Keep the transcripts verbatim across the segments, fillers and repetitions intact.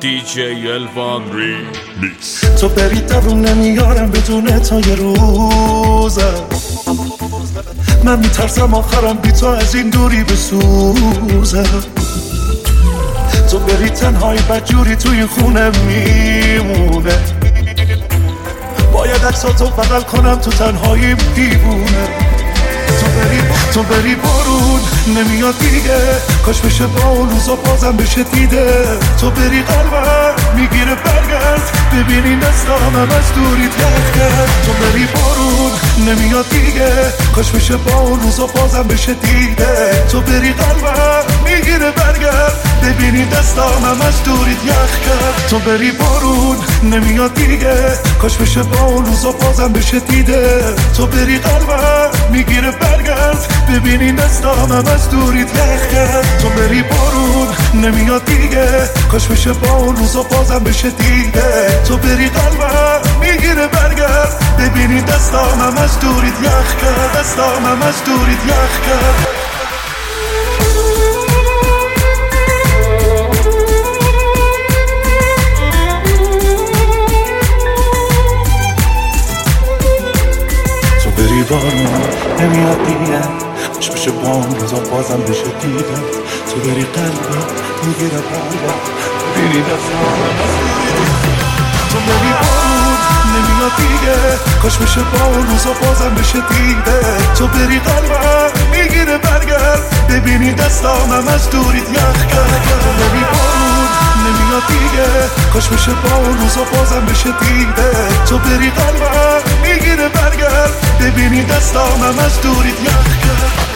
دی جی الوان ریمیکس. تو بری دوون نمیارم بدون تو یه روزم، من میترسم آخرم بی تو از این دوری بسوزم. تو بری تنهایی بدجوری توی خونه میمونه، باید عکساتو بغل کنم تو تنهایی دیوونه. تو بری تو بری بارون نمیاد دیگه، کاش بشه با اون روزا بازم بشه دیده. تو بری قلبم میگیره برگرد، ببینی دستامم از دوریت یخ کرد. تو بری بارون نمیاد دیگه، کاش بشه با اون روزا بازم بشه دیده. تو بری قلبم میگیره برگرد، ببینی دستامم از دوریت یخ کرد. تو بری بارون نمیاد دیگه، کاش بشه با اون روزا بازم بشه دیده. تو بری قلبم میگیره برگرد، ببینی دستامم از دوریت یخ کرد. تو بری بارون نمیاد دیگه، کاش بشه با اون روزا بازم بشه دیده. تو بری قلبم میگیره برگرد، ببینی دستامم از دوریت یخ کرد. دستامم از دوریت یخ کرد. تو بری بارون نمیاد دیگه، کاش بشه با اون روزا بازم بشه دیده. تو بری قلبم میگیره برگرد، ببینی دستامم از دوریت. تو بری بارون نمیاد دیگه، کاش بشه با اون روزا بازم بشه دیده. تو بری قلبم میگیره برگرد، ببینی دستامم از دوریت یخ کرد. تو بری بارون نمیاد دیگه، کاش بشه با اون روزا بازم بشه دیده. تو بری قلبم میگیره برگرد، ببینی دستامم از دوریت یخ کرد.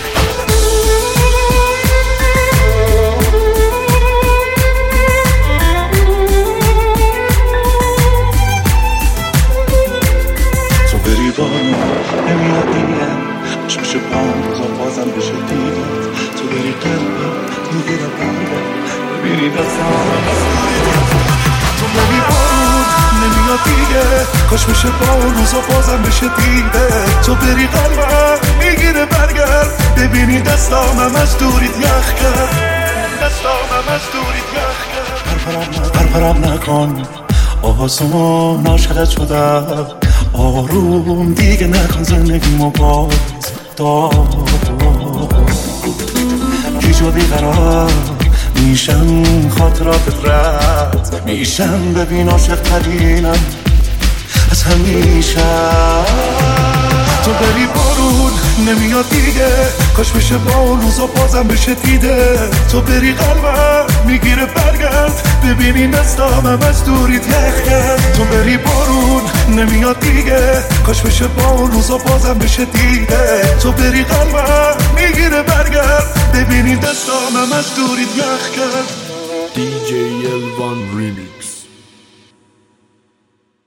نمیاد دیگه، کاش بشه با اون روزا بازم بشه دیده. تو بری قلبم میگیره برگرد، ببینی دستامم از دوریت. تو بری بارون نمیاد دیگه، کاش بشه با اون روزا بازم بشه دیده. تو بری قلبم میگیره برگرد، ببینی دستامم از دوریت یخ کرد. دستامم از دوریت یخ کرد. پرپرم نکن آسمان، عاشقت شدم آروم دیگه نکن زندگیمو باز دار. گیج و بیقرار میشم خاطراتت رد میشم، ببین عاشق ترینم از همیشه. تو بری بارون نمیاد دیگه، کاش بشه با اون روزا بازم بشه دیده. تو بری قلبم میگیره برگرد، ببینی دستامم از دوریت یخ کرد. تو بری بارون نمیاد دیگه، کاش بشه با اون روزا بازم بشه دیده. تو بری قلبم میگیره برگرد، ببینی دستامم از دوریت یخ کرد. دی جی الوان ریمیکس.